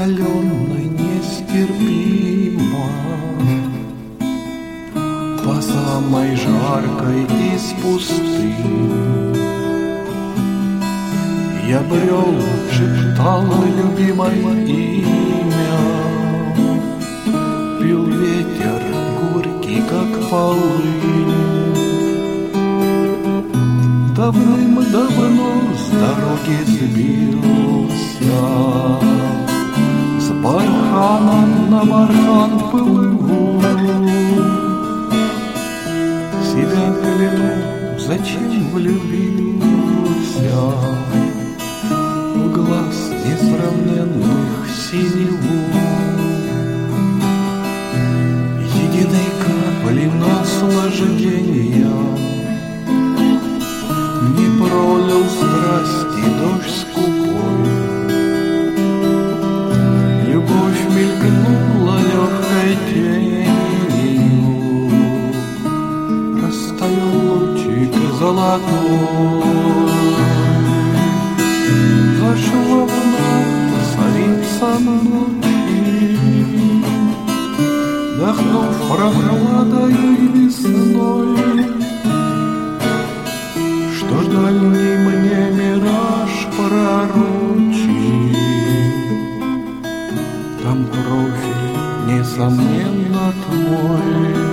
раскаленной нестерпимо, по самой жаркой из пустынь. Я брел, шептал любимое имя, пил ветер горький, как полынь. Давным-давно с дороги сбился, с бархана на бархан плыву. Себя кляну, зачем влюбился в глаз несравненных синеву. Единой капли наслаждения не пролил страсти дождь скупой. Любовь мелькнула легкой тенью, растаял лучик золотой. Зашла вновь царица ночи, вдохнув прохладой весной. Что дальний мне мираж пророчит, там профиль, несомненно, твой.